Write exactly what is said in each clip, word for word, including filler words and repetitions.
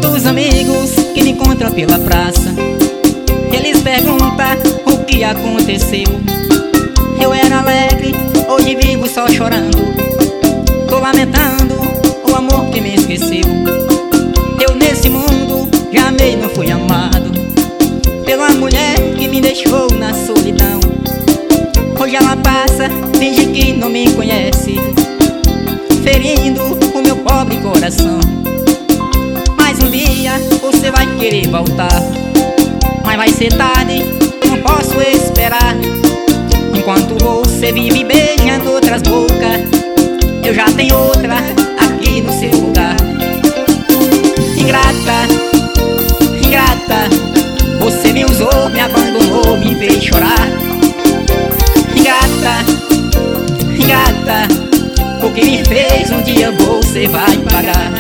Os amigos que me encontram pela praça, eles perguntam o que aconteceu. Eu era alegre, hoje vivo só chorando. Tô lamentando o amor que me esqueceu. Eu nesse mundo já amei, não fui amado pela mulher que me deixou na solidão. Hoje ela passa, finge que não me conhece, ferindo o meu pobre coração. Mas um dia você vai querer voltar, mas vai ser tarde, não posso esperar. Enquanto você vive beijando outras bocas, eu já tenho outra aqui no seu lugar. Ingrata, ingrata, você me usou, me abandonou, me fez chorar. Ingrata, ingrata, o que me fez um dia você vai pagar.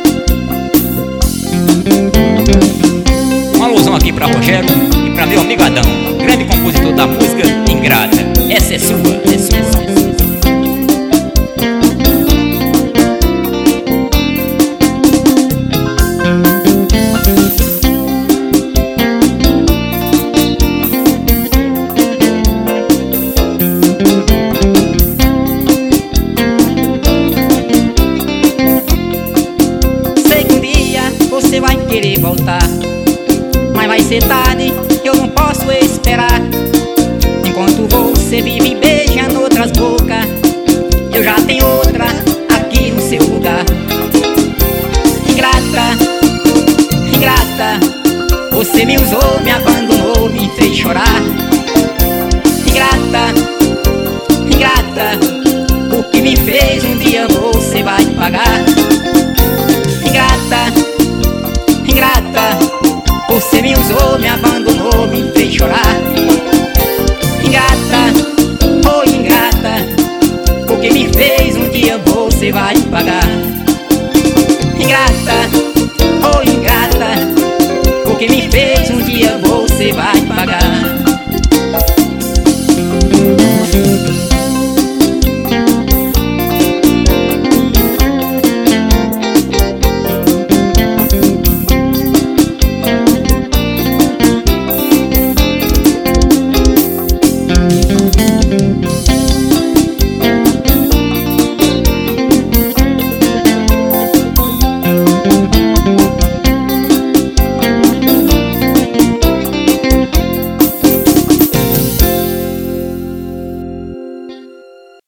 Uma alusão aqui pra Rogério e pra meu amigo Adão, grande compositor da música Ingrata. Essa é sua, é sua. Sei que um dia você vai querer voltar, mas vai ser tarde, eu não posso esperar. Enquanto você vive beijando outras bocas, eu já tenho outra aqui no seu lugar. Ingrata, ingrata, você me usou, me abandonou,